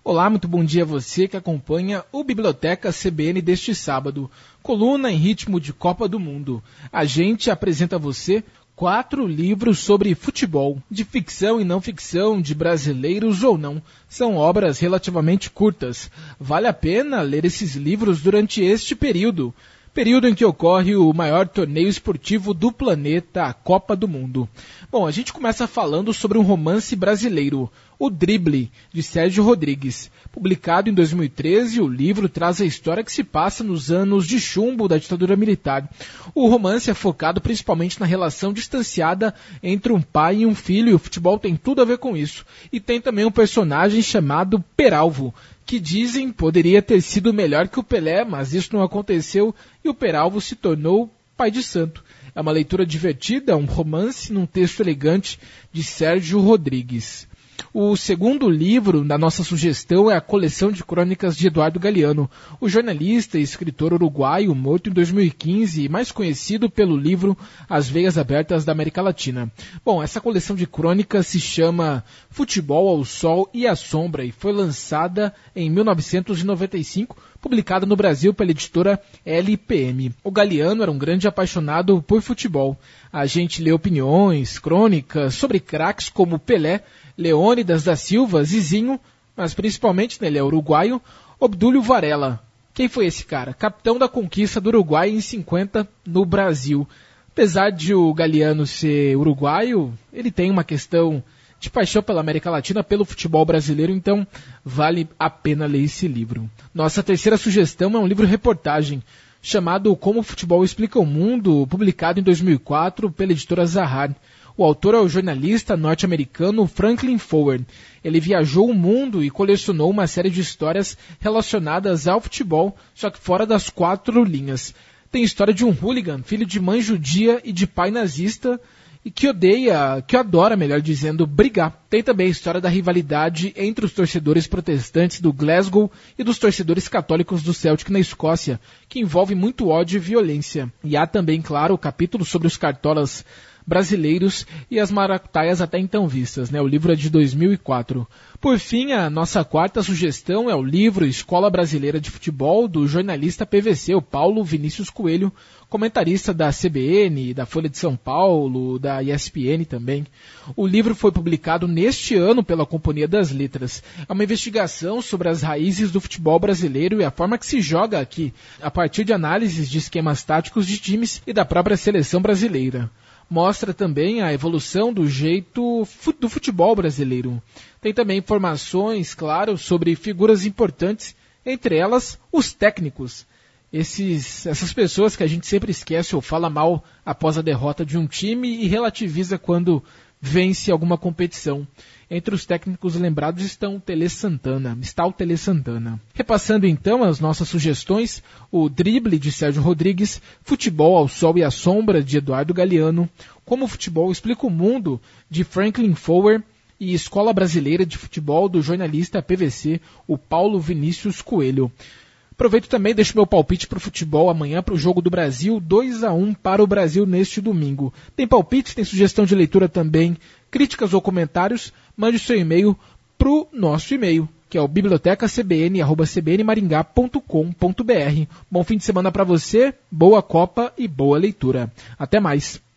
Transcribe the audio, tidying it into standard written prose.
Olá, muito bom dia a você que acompanha o Biblioteca CBN deste sábado, coluna em ritmo de Copa do Mundo. A gente apresenta a você 4 livros sobre futebol, de ficção e não ficção, de brasileiros ou não. São obras relativamente curtas. Vale a pena ler esses livros durante este período em que ocorre o maior torneio esportivo do planeta, a Copa do Mundo. Bom, a gente começa falando sobre um romance brasileiro, O Drible, de Sérgio Rodrigues. Publicado em 2013, o livro traz a história que se passa nos anos de chumbo da ditadura militar. O romance é focado principalmente na relação distanciada entre um pai e um filho, e o futebol tem tudo a ver com isso. E tem também um personagem chamado Peralvo, que dizem poderia ter sido melhor que o Pelé, mas isso não aconteceu e o Peralvo se tornou pai de santo. É uma leitura divertida, um romance num texto elegante de Sérgio Rodrigues. O segundo livro da nossa sugestão é a coleção de crônicas de Eduardo Galeano, o jornalista e escritor uruguaio morto em 2015 e mais conhecido pelo livro As Veias Abertas da América Latina. Bom, essa coleção de crônicas se chama Futebol ao Sol e à Sombra e foi lançada em 1995, publicada no Brasil pela editora LPM. O Galeano era um grande apaixonado por futebol. A gente lê opiniões, crônicas sobre craques como Pelé, Leônidas da Silva, Zizinho, mas principalmente, ele é uruguaio, Obdúlio Varela. Quem foi esse cara? Capitão da conquista do Uruguai em 50 no Brasil. Apesar de o Galeano ser uruguaio, ele tem uma questão de paixão pela América Latina, pelo futebol brasileiro, então vale a pena ler esse livro. Nossa terceira sugestão é um livro-reportagem chamado Como o Futebol Explica o Mundo, publicado em 2004 pela editora Zahar. O autor é o jornalista norte-americano Franklin Foer. Ele viajou o mundo e colecionou uma série de histórias relacionadas ao futebol, só que fora das 4 linhas. Tem história de um hooligan, filho de mãe judia e de pai nazista, e que adora, melhor dizendo, brigar. Tem também a história da rivalidade entre os torcedores protestantes do Glasgow e dos torcedores católicos do Celtic na Escócia, que envolve muito ódio e violência. E há também, claro, o capítulo sobre os cartolas brasileiros e as maracutaias até então vistas, né? O livro é de 2004. Por fim, a nossa quarta sugestão é o livro Escola Brasileira de Futebol, do jornalista PVC, o Paulo Vinícius Coelho, comentarista da CBN, da Folha de São Paulo, da ESPN também. O livro foi publicado neste ano pela Companhia das Letras. É uma investigação sobre as raízes do futebol brasileiro e a forma que se joga aqui, a partir de análises de esquemas táticos de times e da própria seleção brasileira. Mostra também a evolução do jeito do futebol brasileiro. Tem também informações, claro, sobre figuras importantes, entre elas os técnicos. Essas pessoas que a gente sempre esquece ou fala mal após a derrota de um time e relativiza quando vence alguma competição. Entre os técnicos lembrados está o Tele Santana. Repassando então as nossas sugestões, o Drible, de Sérgio Rodrigues, Futebol ao Sol e à Sombra, de Eduardo Galeano, Como o Futebol Explica o Mundo, de Franklin Foer, e Escola Brasileira de Futebol, do jornalista PVC, o Paulo Vinícius Coelho. Aproveito também, deixo meu palpite para o futebol amanhã, para o jogo do Brasil, 2-1 para o Brasil neste domingo. Tem palpite, tem sugestão de leitura também, críticas ou comentários, mande seu e-mail para o nosso e-mail, que é o bibliotecacbn@cbnmaringá.com.br. Bom fim de semana para você, boa Copa e boa leitura. Até mais.